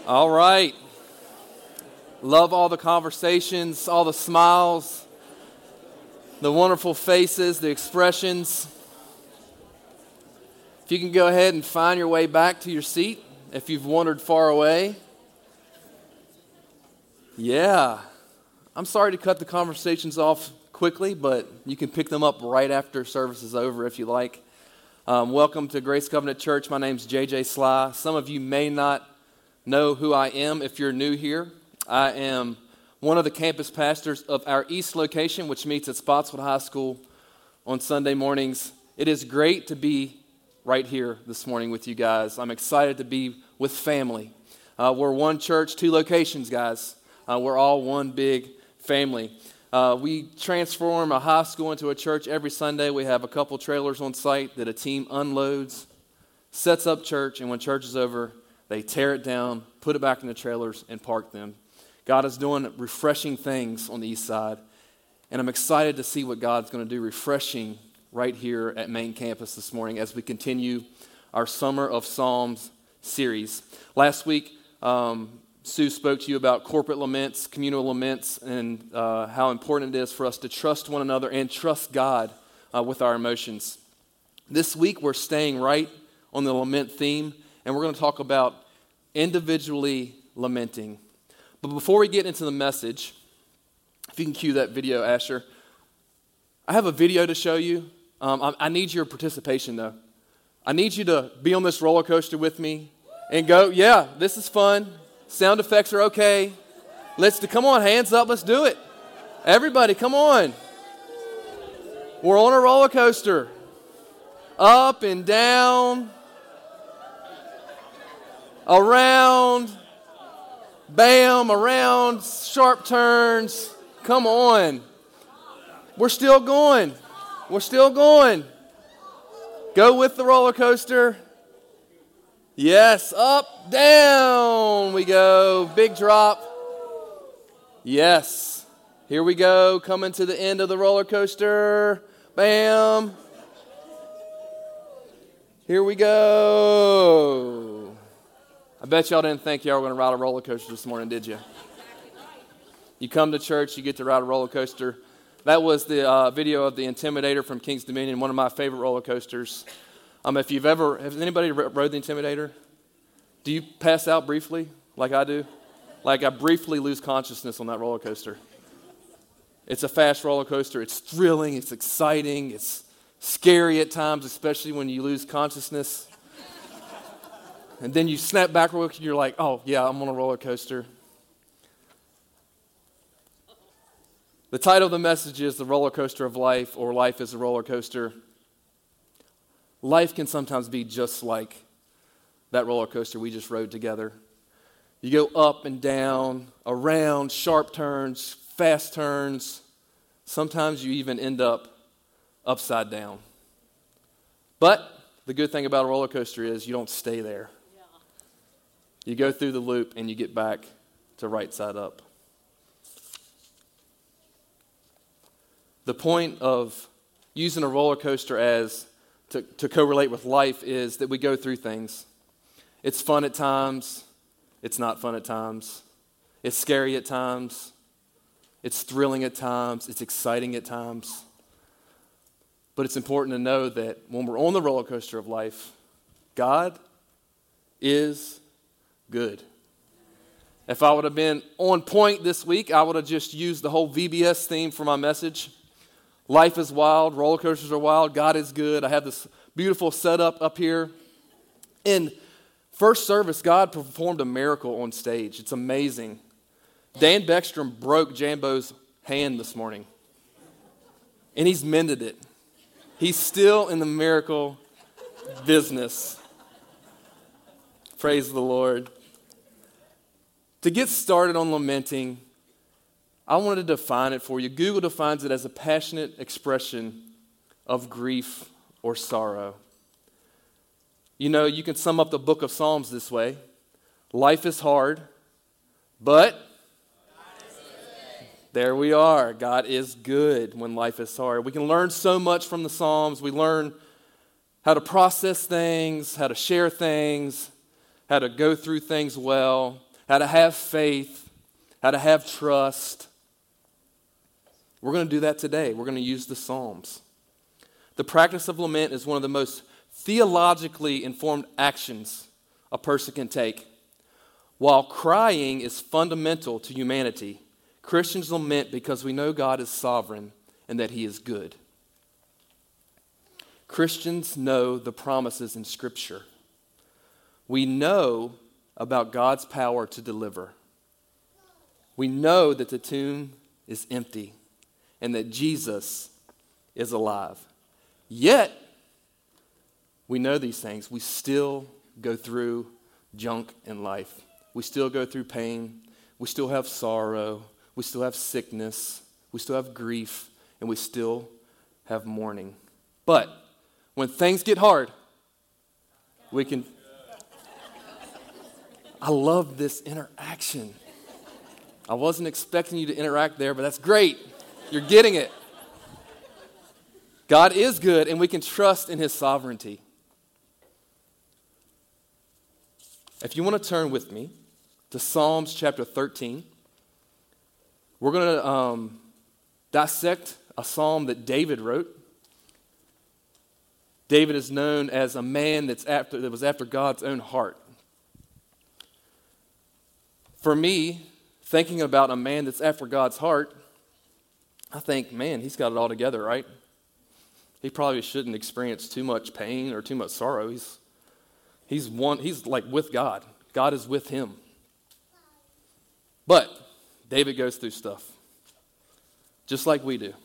All right. Love all the conversations, all the smiles, the wonderful faces, the expressions. If you can go ahead and find your way back to your seat, if you've wandered far away. Yeah. I'm sorry to cut the conversations off quickly, but you can pick them up right after service is over if you like. Welcome to Grace Covenant Church. My name's J.J. Sly. Some of you may not know who I am if you're new here. I am one of the campus pastors of our East location, which meets at Spotswood High School on Sunday mornings. It is great to be right here this morning with you guys. I'm excited to be with family. We're one church, two locations, guys. We're all one big family. We transform a high school into a church every Sunday. We have a couple trailers on site that a team unloads, sets up church, and when church is over, they tear it down, put it back in the trailers, and park them. God is doing refreshing things on the east side, and I'm excited to see what God's going to do refreshing right here at Main Campus this morning as we continue our Summer of Psalms series. Last week, Sue spoke to you about corporate laments, communal laments, and how important it is for us to trust one another and trust God with our emotions. This week, we're staying right on the lament theme, and we're going to talk about individually lamenting. But before we get into the message, if you can cue that video, Asher, I have a video to show you. I need your participation, though. I need you to be on this roller coaster with me and go, yeah, this is fun. Sound effects are okay. Come on, hands up, let's do it. Everybody, come on. We're on a roller coaster. Up and down. Around. Bam, around, sharp turns. Come on. We're still going. We're still going. Go with the roller coaster. Yes, up, down we go. Big drop. Yes. Here we go. Coming to the end of the roller coaster. Bam. Here we go. I bet y'all didn't think y'all were going to ride a roller coaster this morning, did you? You come to church, you get to ride a roller coaster. That was the video of the Intimidator from King's Dominion, one of my favorite roller coasters. Has anybody rode the Intimidator? Do you pass out briefly like I do? Like I briefly lose consciousness on that roller coaster. It's a fast roller coaster. It's thrilling. It's exciting. It's scary at times, especially when you lose consciousness. And then you snap back real quick and you're like, oh, yeah, I'm on a roller coaster. The title of the message is The Roller Coaster of Life, or Life is a Roller Coaster. Life can sometimes be just like that roller coaster we just rode together. You go up and down, around, sharp turns, fast turns. Sometimes you even end up upside down. But the good thing about a roller coaster is you don't stay there. Yeah. You go through the loop and you get back to right side up. The point of using a roller coaster as to correlate with life is that we go through things. It's fun at times. It's not fun at times. It's scary at times. It's thrilling at times. It's exciting at times. But it's important to know that when we're on the roller coaster of life, God is good. If I would have been on point this week, I would have just used the whole VBS theme for my message. Life is wild, roller coasters are wild, God is good. I have this beautiful setup up here. In first service, God performed a miracle on stage. It's amazing. Dan Beckstrom broke Jambo's hand this morning, and he's mended it. He's still in the miracle business. Praise the Lord. To get started on lamenting, I wanted to define it for you. Google defines it as a passionate expression of grief or sorrow. You know, you can sum up the book of Psalms this way. Life is hard, but there we are. God is good when life is hard. We can learn so much from the Psalms. We learn how to process things, how to share things, how to go through things well. how to have faith, how to have trust. We're going to do that today. We're going to use the Psalms. The practice of lament is one of the most theologically informed actions a person can take. While crying is fundamental to humanity, Christians lament because we know God is sovereign and that He is good. Christians know the promises in Scripture. We know about God's power to deliver. We know that the tomb is empty and that Jesus is alive. Yet, we know these things. We still go through junk in life. We still go through pain. We still have sorrow. We still have sickness. We still have grief. And we still have mourning. But when things get hard, we can... I love this interaction. I wasn't expecting you to interact there, but that's great. You're getting it. God is good, and we can trust in His sovereignty. If you want to turn with me to Psalms chapter 13, we're going to dissect a psalm that David wrote. David is known as a man that was after God's own heart. For me, thinking about a man that's after God's heart, I think, man, he's got it all together, right? He probably shouldn't experience too much pain or too much sorrow. He's like with God. God is with him. But David goes through stuff, just like we do.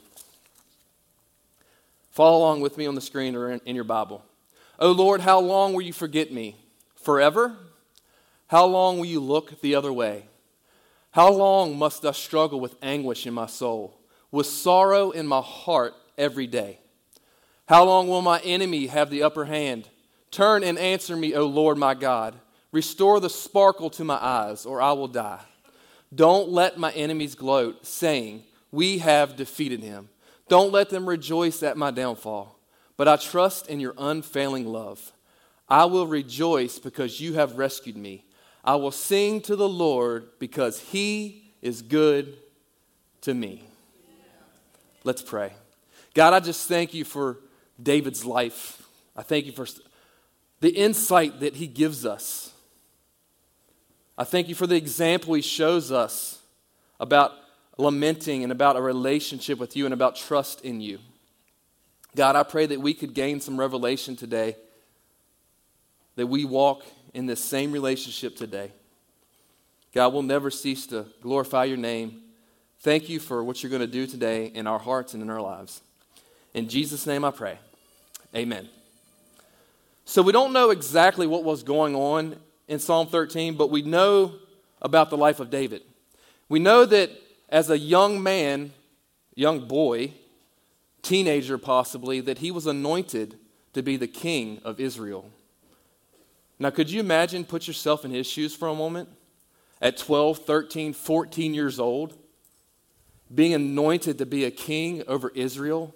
Follow along with me on the screen or in your Bible. O Lord, how long will you forget me? Forever? How long will you look the other way? How long must I struggle with anguish in my soul, with sorrow in my heart every day? How long will my enemy have the upper hand? Turn and answer me, O Lord my God. Restore the sparkle to my eyes, or I will die. Don't let my enemies gloat, saying, we have defeated him. Don't let them rejoice at my downfall. But I trust in your unfailing love. I will rejoice because you have rescued me. I will sing to the Lord because He is good to me. Let's pray. God, I just thank you for David's life. I thank you for the insight that he gives us. I thank you for the example he shows us about lamenting and about a relationship with you and about trust in you. God, I pray that we could gain some revelation today, that we walk in this same relationship today. God, we'll never cease to glorify your name. Thank you for what you're going to do today in our hearts and in our lives. In Jesus' name I pray. Amen. So we don't know exactly what was going on in Psalm 13, but we know about the life of David. We know that as a young man, young boy, teenager possibly, that he was anointed to be the king of Israel. Now, could you imagine, put yourself in his shoes for a moment? At 12, 13, 14 years old, being anointed to be a king over Israel?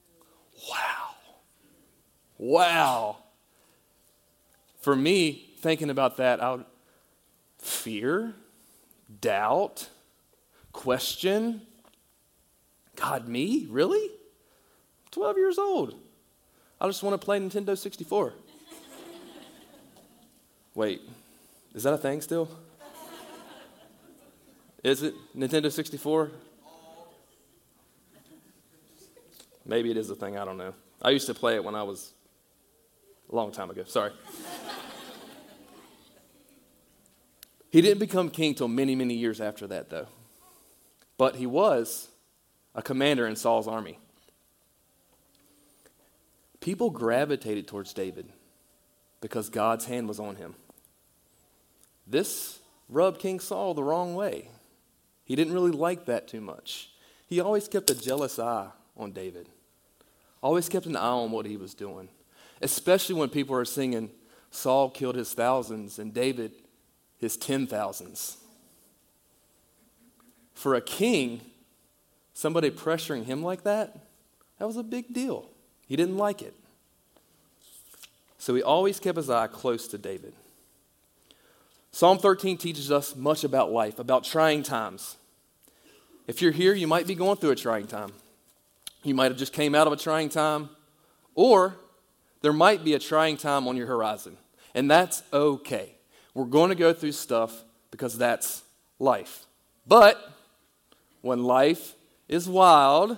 Wow. For me, thinking about that, I would fear, doubt, question. God, me? Really? 12 years old. I just want to play Nintendo 64. Wait, is that a thing still? Is it Nintendo 64? Maybe it is a thing, I don't know. I used to play it when I was a long time ago, sorry. He didn't become king till many, many years after that, though. But he was a commander in Saul's army. People gravitated towards David because God's hand was on him. This rubbed King Saul the wrong way. He didn't really like that too much. He always kept a jealous eye on David. Always kept an eye on what he was doing. Especially when people are singing, Saul killed his thousands and David his 10,000s. For a king, somebody pressuring him like that was a big deal. He didn't like it. So he always kept his eye close to David. Psalm 13 teaches us much about life, about trying times. If you're here, you might be going through a trying time. You might have just came out of a trying time, or there might be a trying time on your horizon, and that's okay. We're going to go through stuff because that's life. But when life is wild,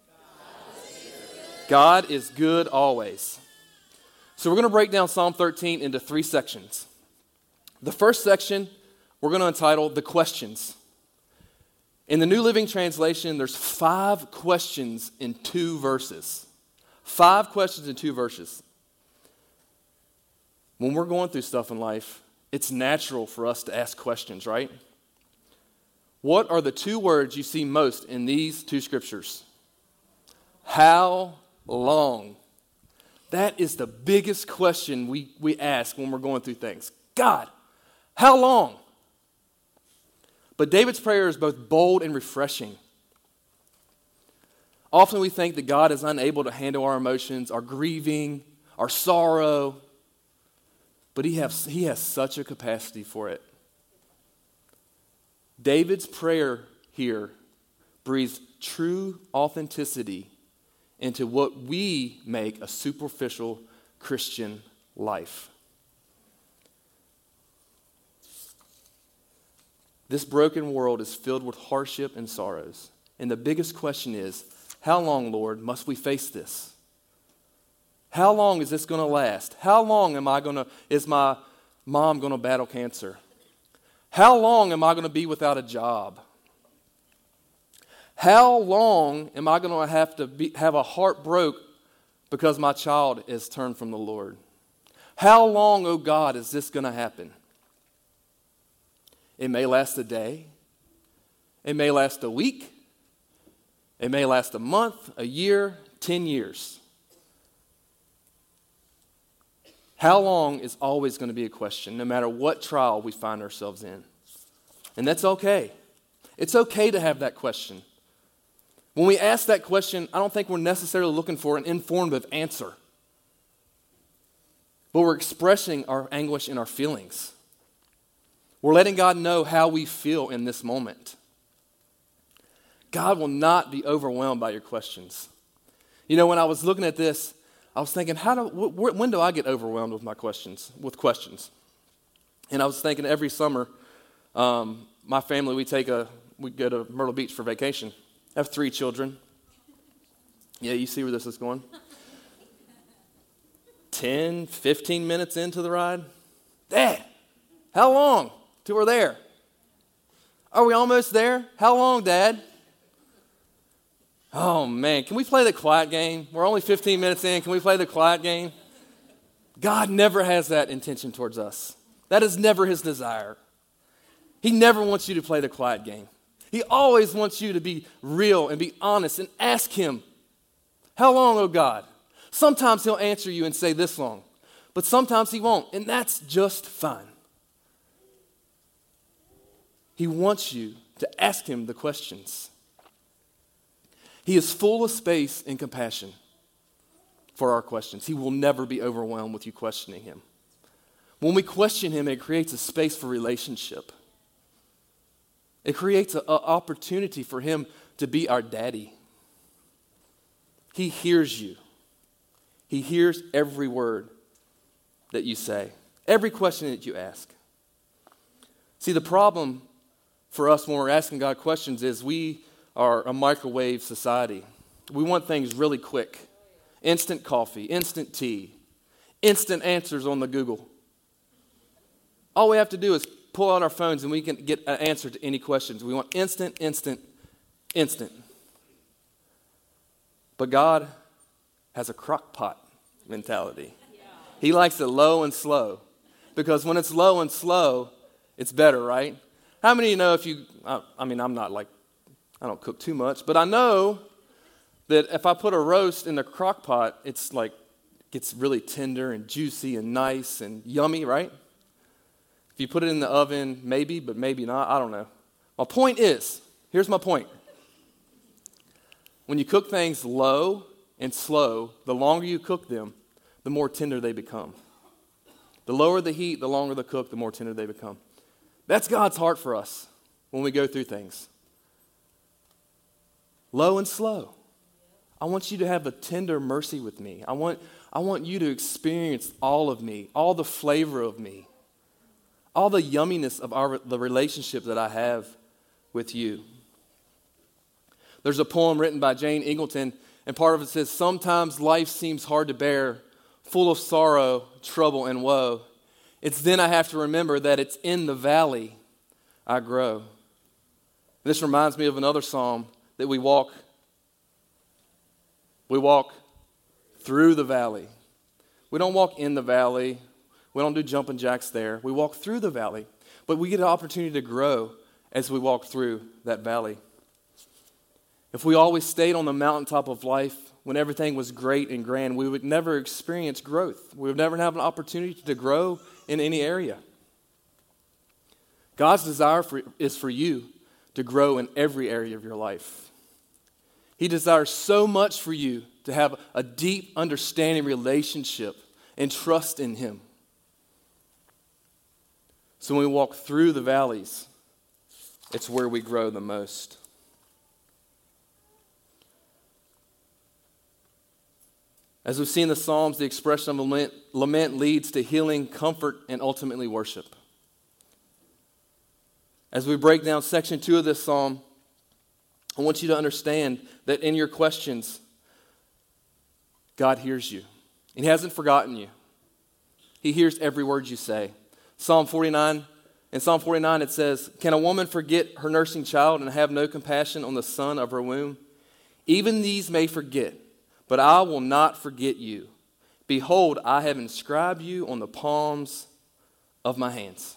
God is good always. So we're going to break down Psalm 13 into 3 sections. The first section we're going to entitle The Questions. In the New Living Translation, there's 5 questions in 2 verses. 5 questions in 2 verses. When we're going through stuff in life, it's natural for us to ask questions, right? What are the 2 words you see most in these 2 scriptures? How long? That is the biggest question we ask when we're going through things. God, how long? But David's prayer is both bold and refreshing. Often we think that God is unable to handle our emotions, our grieving, our sorrow, but he has such a capacity for it. David's prayer here breathes true authenticity into what we make a superficial Christian life. This broken world is filled with hardship and sorrows. And the biggest question is, how long, Lord, must we face this? How long is this going to last? How long is my mom going to battle cancer? How long am I going to be without a job? How long am I going to have a heart broke because my child is turned from the Lord? How long, oh God, is this going to happen? It may last a day. It may last a week. It may last a month, a year, 10 years. How long is always going to be a question, no matter what trial we find ourselves in. And that's okay. It's okay to have that question. When we ask that question, I don't think we're necessarily looking for an informative answer. But we're expressing our anguish and our feelings. We're letting God know how we feel in this moment. God will not be overwhelmed by your questions. You know, when I was looking at this, I was thinking, when do I get overwhelmed with questions? And I was thinking every summer, my family, we go to Myrtle Beach for vacation. I have 3 children. Yeah, you see where this is going? 10, 15 minutes into the ride. Dad, how long till we're there? Are we almost there? How long, Dad? Oh, man, can we play the quiet game? We're only 15 minutes in. Can we play the quiet game? God never has that intention towards us. That is never his desire. He never wants you to play the quiet game. He always wants you to be real and be honest and ask him, how long, oh God? Sometimes he'll answer you and say this long, but sometimes he won't, and that's just fine. He wants you to ask him the questions. He is full of space and compassion for our questions. He will never be overwhelmed with you questioning him. When we question him, it creates a space for relationship. It creates an opportunity for him to be our daddy. He hears you. He hears every word that you say, every question that you ask. See, the problem for us when we're asking God questions is we are a microwave society. We want things really quick. Instant coffee, instant tea, instant answers on the Google. All we have to do is pull out our phones and we can get an answer to any questions. We want instant, instant, instant. But God has a crock pot mentality. He likes it low and slow. Because when it's low and slow, it's better, right? How many of you know I don't cook too much, but I know that if I put a roast in the crock pot, it's gets really tender and juicy and nice and yummy, right? If you put it in the oven, maybe, but maybe not, I don't know. My point is, here's my point. When you cook things low and slow, the longer you cook them, the more tender they become. The lower the heat, the longer the cook, the more tender they become. That's God's heart for us when we go through things. Low and slow. I want you to have a tender mercy with me. I want you to experience all of me, all the flavor of me, all the yumminess of the relationship that I have with you. There's a poem written by Jane Ingleton, and part of it says, "Sometimes life seems hard to bear, full of sorrow, trouble, and woe. It's then I have to remember that it's in the valley I grow." This reminds me of another psalm that we walk through the valley. We don't walk in the valley. We don't do jumping jacks there. We walk through the valley. But we get an opportunity to grow as we walk through that valley. If we always stayed on the mountaintop of life when everything was great and grand, we would never experience growth. We would never have an opportunity to grow in any area. God's desire is for you to grow in every area of your life. He desires so much for you to have a deep understanding relationship and trust in Him. So when we walk through the valleys, it's where we grow the most. As we've seen in the Psalms, the expression of lament leads to healing, comfort, and ultimately worship. As we break down section 2 of this psalm, I want you to understand that in your questions, God hears you. And He hasn't forgotten you. He hears every word you say. In Psalm 49, it says, "Can a woman forget her nursing child and have no compassion on the son of her womb? Even these may forget, but I will not forget you. Behold, I have inscribed you on the palms of my hands."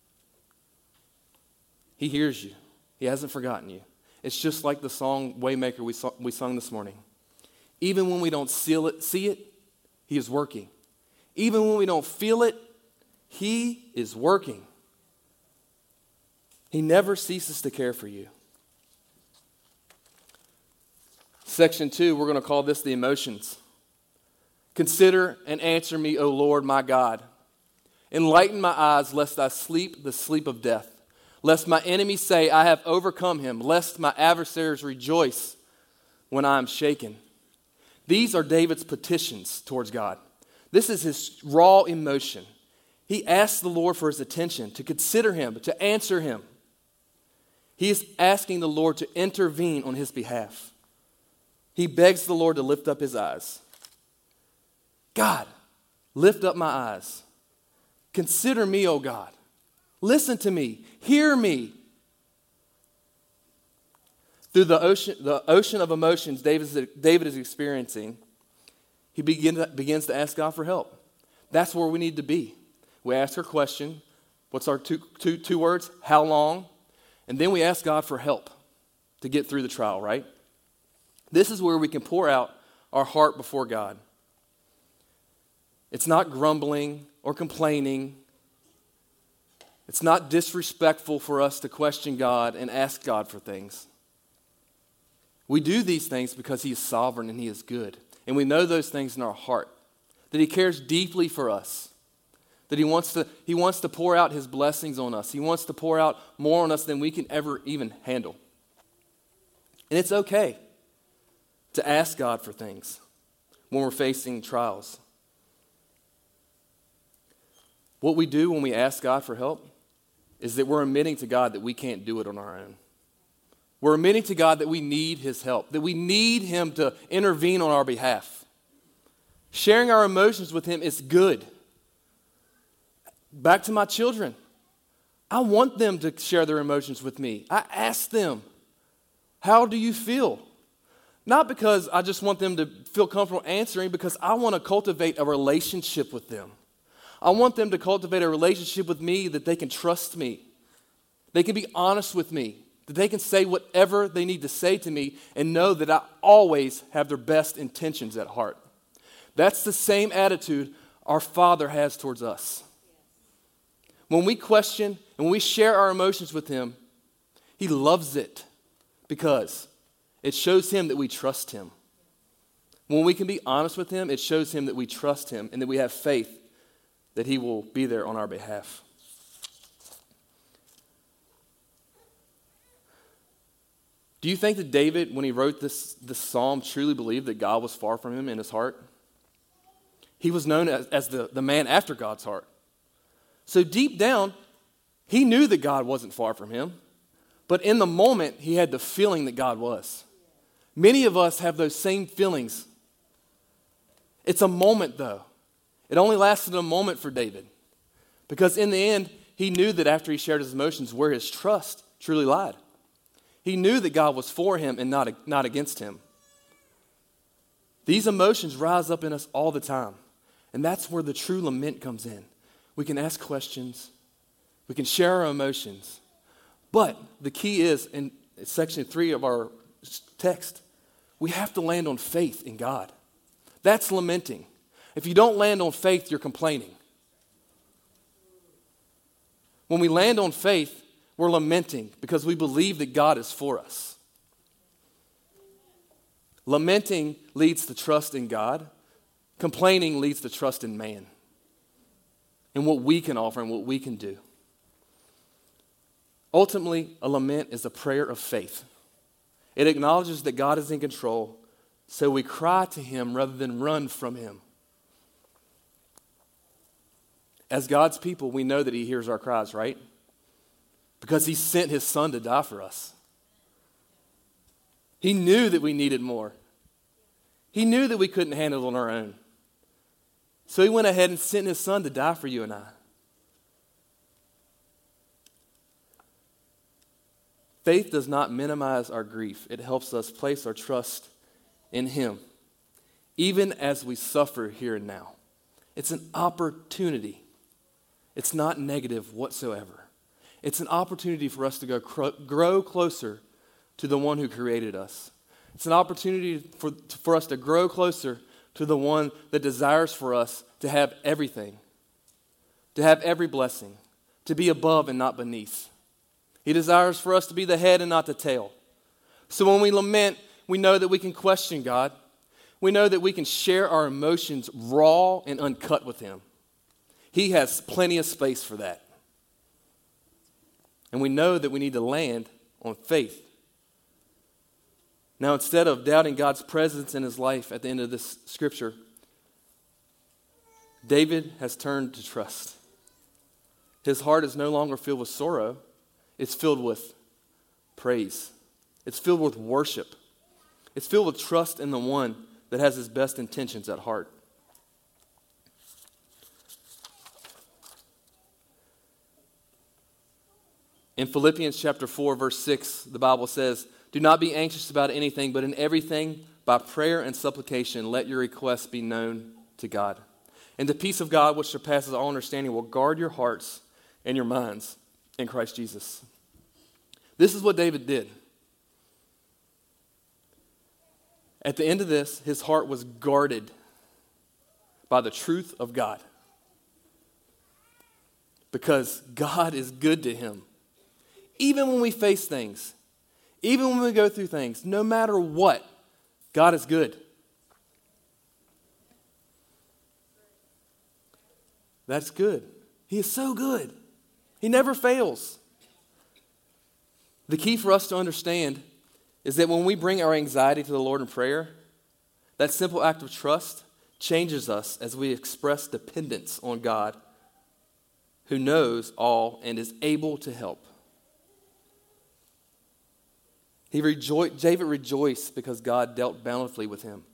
He hears you. He hasn't forgotten you. It's just like the song Waymaker we sung this morning. Even when we don't see it, He is working. Even when we don't feel it, He is working. He never ceases to care for you. Section 2, we're going to call this the emotions. "Consider and answer me, O Lord my God. Enlighten my eyes, lest I sleep the sleep of death. Lest my enemies say, I have overcome him. Lest my adversaries rejoice when I am shaken." These are David's petitions towards God. This is his raw emotion. He asks the Lord for His attention, to consider Him, to answer Him. He is asking the Lord to intervene on his behalf. He begs the Lord to lift up his eyes. God, lift up my eyes. Consider me, O God. Listen to me. Hear me. Through the ocean of emotions David is experiencing, he begins to ask God for help. That's where we need to be. We ask our question. What's our two words? How long? And then we ask God for help to get through the trial, right? This is where we can pour out our heart before God. It's not grumbling or complaining. It's not disrespectful for us to question God and ask God for things. We do these things because He is sovereign and He is good. And we know those things in our heart. That He cares deeply for us. That He wants to pour out His blessings on us. He wants to pour out more on us than we can ever even handle. And it's okay to ask God for things when we're facing trials. What we do when we ask God for help is that we're admitting to God that we can't do it on our own. We're admitting to God that we need His help, that we need Him to intervene on our behalf. Sharing our emotions with Him is good. Back to my children. I want them to share their emotions with me. I ask them, how do you feel? Not because I just want them to feel comfortable answering, because I want to cultivate a relationship with them. I want them to cultivate a relationship with me that they can trust me. They can be honest with me. That they can say whatever they need to say to me and know that I always have their best intentions at heart. That's the same attitude our Father has towards us. When we question and when we share our emotions with Him, He loves it because it shows Him that we trust Him. When we can be honest with Him, it shows Him that we trust Him and that we have faith that He will be there on our behalf. Do you think that David, when he wrote this psalm, truly believed that God was far from him in his heart? He was known as the man after God's heart. So deep down, he knew that God wasn't far from him, but in the moment, he had the feeling that God was. Many of us have those same feelings. It's a moment, though. It only lasted a moment for David, because in the end, he knew that after he shared his emotions, where his trust truly lied. He knew that God was for him and not against him. These emotions rise up in us all the time, and that's where the true lament comes in. We can ask questions. We can share our emotions. But the key is, in section 3 of our text, we have to land on faith in God. That's lamenting. If you don't land on faith, you're complaining. When we land on faith, we're lamenting because we believe that God is for us. Lamenting leads to trust in God. Complaining leads to trust in man and what we can offer and what we can do. Ultimately, a lament is a prayer of faith. It acknowledges that God is in control, so we cry to him rather than run from him. As God's people, we know that he hears our cries, right? Because he sent his son to die for us. He knew that we needed more. He knew that we couldn't handle it on our own. So he went ahead and sent his son to die for you and I. Faith does not minimize our grief. It helps us place our trust in him, even as we suffer here and now. It's an opportunity. It's not negative whatsoever. It's an opportunity for us to grow closer to the one who created us. It's an opportunity for us to grow closer to the one that desires for us to have everything, to have every blessing, to be above and not beneath. He desires for us to be the head and not the tail. So when we lament, we know that we can question God. We know that we can share our emotions raw and uncut with him. He has plenty of space for that. And we know that we need to land on faith. Now, instead of doubting God's presence in his life at the end of this scripture, David has turned to trust. His heart is no longer filled with sorrow. It's filled with praise. It's filled with worship. It's filled with trust in the one that has his best intentions at heart. In Philippians chapter 4, verse 6, the Bible says, "Do not be anxious about anything, but in everything, by prayer and supplication, let your requests be known to God. And the peace of God, which surpasses all understanding, will guard your hearts and your minds in Christ Jesus." This is what David did. At the end of this, his heart was guarded by the truth of God. Because God is good to him. Even when we face things, even when we go through things, no matter what, God is good. That's good. He is so good. He never fails. The key for us to understand is that when we bring our anxiety to the Lord in prayer, that simple act of trust changes us as we express dependence on God, who knows all and is able to help. David rejoiced because God dealt bountifully with him.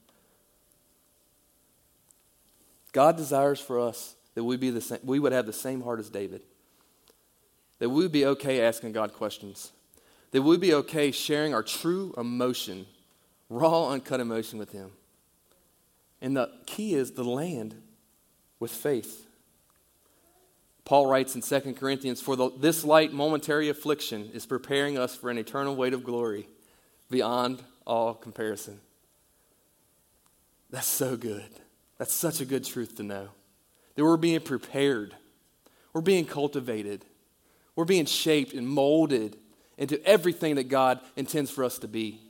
God desires for us that we would have the same heart as David. That we would be okay asking God questions. That we would be okay sharing our true emotion, raw, uncut emotion with him. And the key is to land with faith. Paul writes in 2 Corinthians, "For this light momentary affliction is preparing us for an eternal weight of glory beyond all comparison." That's so good. That's such a good truth to know. That we're being prepared. We're being cultivated. We're being shaped and molded into everything that God intends for us to be.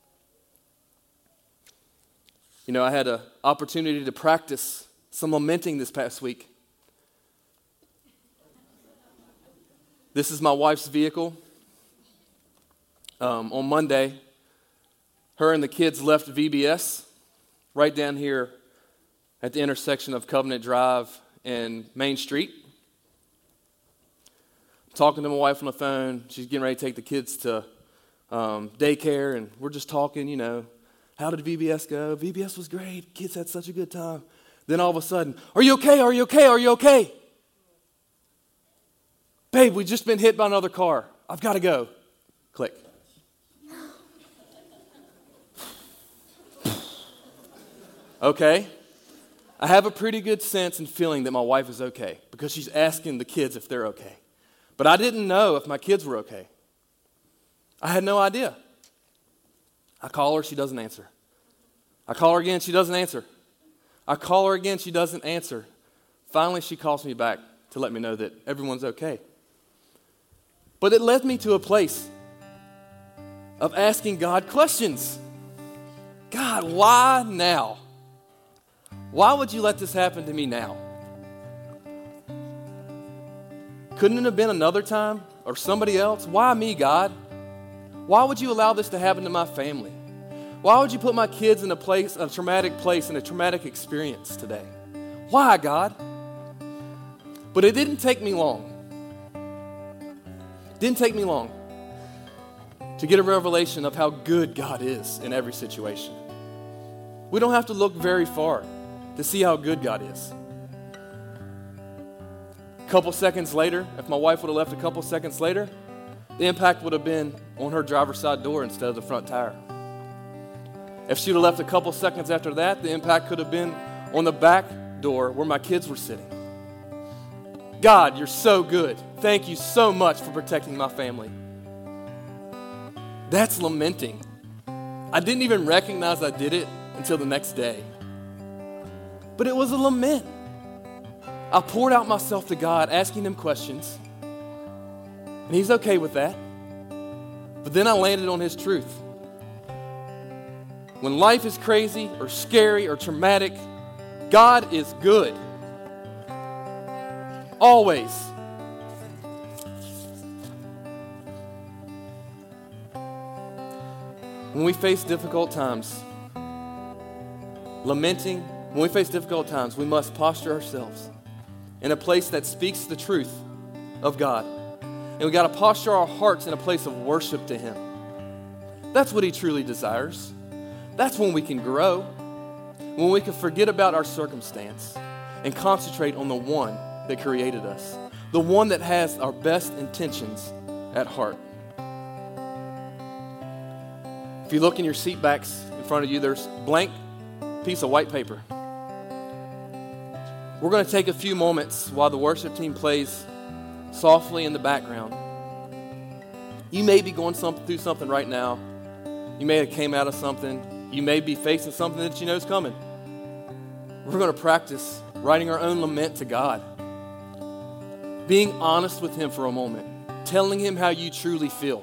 You know, I had an opportunity to practice some lamenting this past week. This is my wife's vehicle. On Monday, Her and the kids left VBS right down here at the intersection of Covenant Drive and Main Street. Talking to my wife on the phone. She's getting ready to take the kids to daycare, and we're just talking, how did VBS go? VBS was great. Kids had such a good time. Then all of a sudden, are you okay? Are you okay? Are you okay? Babe, we've just been hit by another car. I've got to go. Click. Okay. I have a pretty good sense and feeling that my wife is okay because she's asking the kids if they're okay. But I didn't know if my kids were okay. I had no idea. I call her, she doesn't answer. I call her again, she doesn't answer. I call her again, she doesn't answer. Finally, she calls me back to let me know that everyone's okay. But it led me to a place of asking God questions. God, why now? Why would you let this happen to me now? Couldn't it have been another time or somebody else? Why me, God? Why would you allow this to happen to my family? Why would you put my kids in a traumatic place, in a traumatic experience today? Why, God? But it didn't take me long. It didn't take me long to get a revelation of how good God is in every situation. We don't have to look very far to see how good God is. A couple seconds later, if my wife would have left a couple seconds later, the impact would have been on her driver's side door instead of the front tire. If she would have left a couple seconds after that, the impact could have been on the back door where my kids were sitting. God, you're so good. Thank you so much for protecting my family. That's lamenting. I didn't even recognize I did it until the next day. But it was a lament. I poured out myself to God, asking him questions. And he's okay with that. But then I landed on his truth. When life is crazy or scary or traumatic, God is good. Always. When we face difficult times, when we face difficult times, we must posture ourselves in a place that speaks the truth of God. And we got to posture our hearts in a place of worship to him. That's what he truly desires. That's when we can grow, when we can forget about our circumstance and concentrate on the one that created us, the one that has our best intentions at heart. If you look in your seat backs in front of you, there's a blank piece of white paper. We're going to take a few moments while the worship team plays softly in the background. You may be going through something right now. You may have came out of something. You may be facing something that you know is coming. We're going to practice writing our own lament to God. Being honest with him for a moment. Telling him how you truly feel.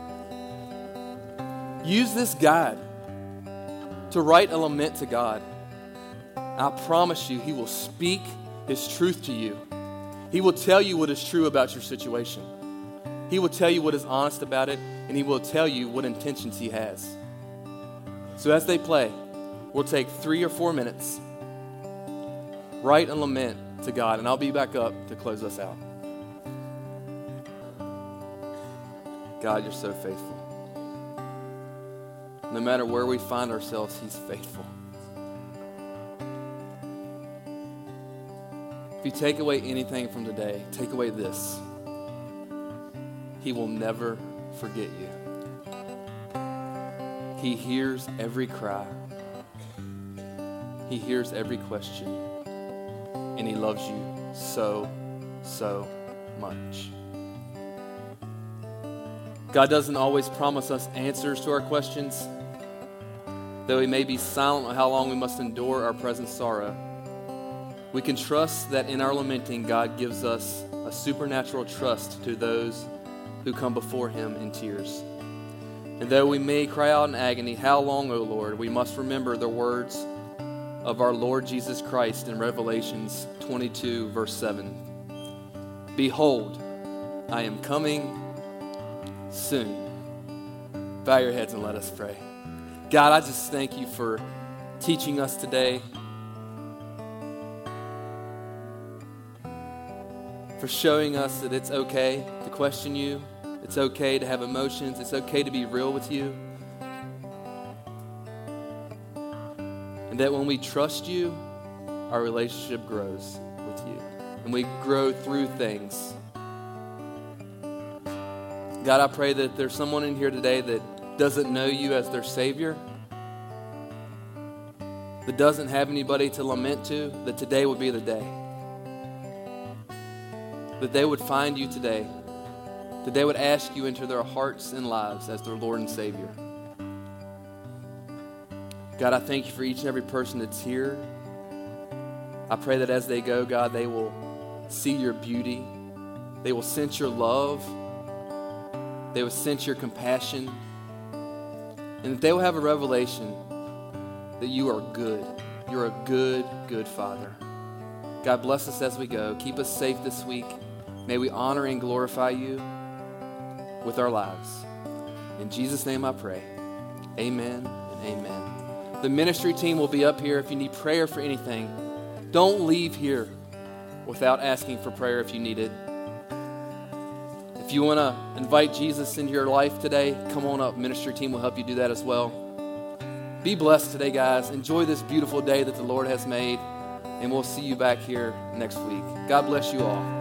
Use this guide to write a lament to God. I promise you, he will speak his truth to you. He will tell you what is true about your situation. He will tell you what is honest about it, and he will tell you what intentions he has. So as they play, we'll take 3 or 4 minutes, write a lament to God, and I'll be back up to close us out. God, you're so faithful. No matter where we find ourselves, he's faithful. If you take away anything from today, take away this. He will never forget you. He hears every cry. He hears every question. And he loves you so, so much. God doesn't always promise us answers to our questions. Though he may be silent on how long we must endure our present sorrow, we can trust that in our lamenting, God gives us a supernatural trust to those who come before him in tears. And though we may cry out in agony, how long, O Lord, we must remember the words of our Lord Jesus Christ in Revelations 22, verse 7. Behold, I am coming soon. Bow your heads and let us pray. God, I just thank you for teaching us today, for showing us that it's okay to question you, it's okay to have emotions, it's okay to be real with you, and that when we trust you, our relationship grows with you, and we grow through things. God, I pray that if there's someone in here today that doesn't know you as their Savior, that doesn't have anybody to lament to, that today would be the day. That they would find you today. That they would ask you into their hearts and lives as their Lord and Savior. God, I thank you for each and every person that's here. I pray that as they go, God, they will see your beauty. They will sense your love. They will sense your compassion. And that they will have a revelation that you are good. You're a good, good Father. God, bless us as we go. Keep us safe this week. May we honor and glorify you with our lives. In Jesus' name I pray. Amen and amen. The ministry team will be up here if you need prayer for anything. Don't leave here without asking for prayer if you need it. If you want to invite Jesus into your life today, come on up. Ministry team will help you do that as well. Be blessed today, guys. Enjoy this beautiful day that the Lord has made, and we'll see you back here next week. God bless you all.